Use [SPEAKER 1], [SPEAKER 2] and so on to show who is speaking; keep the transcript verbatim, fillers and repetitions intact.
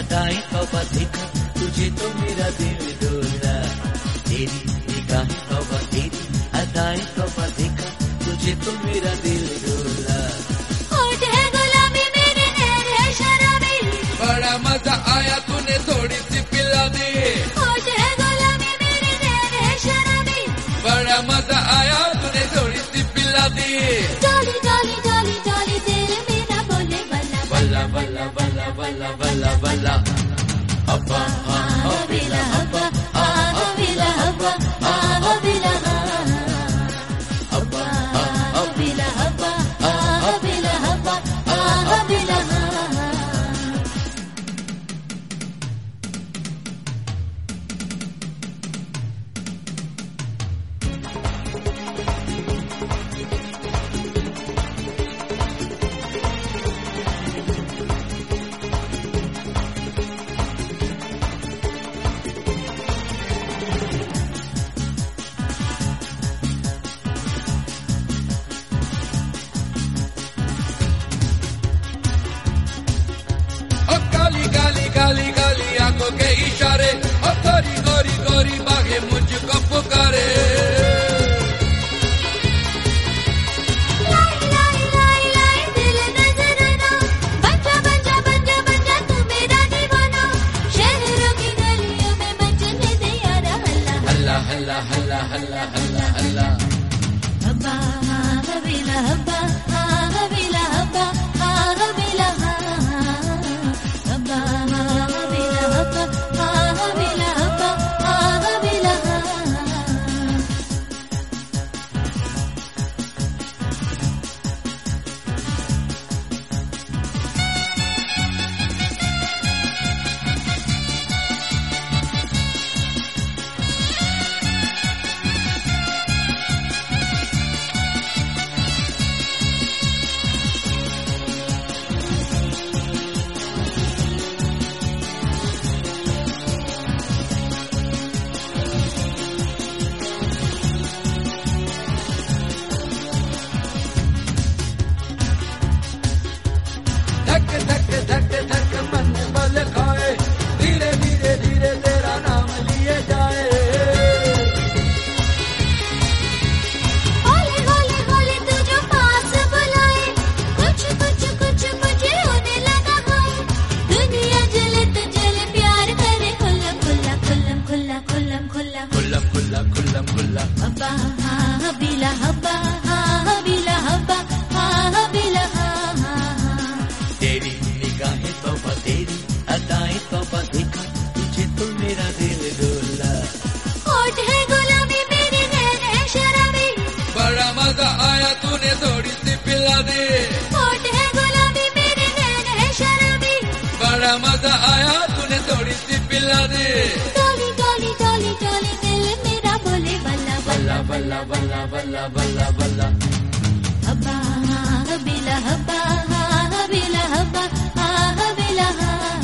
[SPEAKER 1] अदाएं तौबा देखा तुझे तो मेरा दिल डोला। तेरी निगाहें तौबा तेरी अदाएं तौबा देखा तुझे तो मेरा दिल डोला।
[SPEAKER 2] होठ है गुलाबी मेरे नैन है शराबी,
[SPEAKER 3] बड़ा मजा आया तूने थोड़ी सी पिला दी।
[SPEAKER 2] होठ है गुलाबी मेरे नैन है शराबी,
[SPEAKER 3] बड़ा मजा आया तूने थोड़ी सी पिला दी।
[SPEAKER 2] डोली डोली डोली डोली दिल मेरा बोले बल्ला
[SPEAKER 3] बल्ला बल्ला बल्ला बल्ला बल्ला बल्ला हब्बा हाँ
[SPEAKER 2] हबीला हब्बा हाँ हबीला हब्बा हाँ हबीला
[SPEAKER 3] हब्बा
[SPEAKER 2] हबीला हब्बा हाँ हबीला हब्बा हाँ हबीला।
[SPEAKER 3] काली काली काली काली आंखों के इशारे और गोरी गोरी गोरी बाहें मुझको पुकारे।
[SPEAKER 2] लाई लाई लाई लाई दिल नजराना, बंजा बंजा बंजा बंजा तू मेरा दीवाना। शहरों की गलियों में मचने दे यारा हल्ला
[SPEAKER 3] हल्ला हल्ला हल्ला हल्ला हल्ला हल्ला
[SPEAKER 2] हब्बा हाँ हबीला हब्बा हाँ हबीला हब्बा हाँ हबीला हब्बा हाँ हबीला हब्बा हाँ हबीला हब्बा हाँ हबीला।
[SPEAKER 3] धक धक धक धक मन बल खाए, धीरे धीरे धीरे तेरा नाम लिए जाए।
[SPEAKER 2] होले होले होले तू जो पास बुलाए, कुछ कुछ कुछ मुझे होने लगा है। दुनिया जले तो जले प्यार करे खुल्लम खुल्ला खुल्लम खुल्ला खुल्लम खुल्ला
[SPEAKER 3] खुल्ला खुल्ला खुल्ला खुल्ला
[SPEAKER 2] हब्बा हाँ हबीला हब्बा हाँ हबीला हब्बा हाँ हबीला हाँ हाँ हाँ।
[SPEAKER 1] तेरी निगाहें तौबा तेरी अदाएं तौबा देखा तुझे तो मेरा दिल डोला।
[SPEAKER 2] होठ है गुलाबी मेरे नैन है शराबी,
[SPEAKER 3] बड़ा मजा आया तूने थोड़ी सी पिला दी।
[SPEAKER 2] होठ है गुलाबी मेरे नैन है शराबी,
[SPEAKER 3] बड़ा मजा आया तूने थोड़ी सी पिला दी।
[SPEAKER 2] डोली डोली डोली डोली दिल मेरा बोले बल्ला
[SPEAKER 3] बल्ला बल्ला बल्ला बल्ला बल्ला बल्ला
[SPEAKER 2] हब्बा हाँ हबीला हब्बा हाँ हबीला हब्बा हाँ हबीला हाँ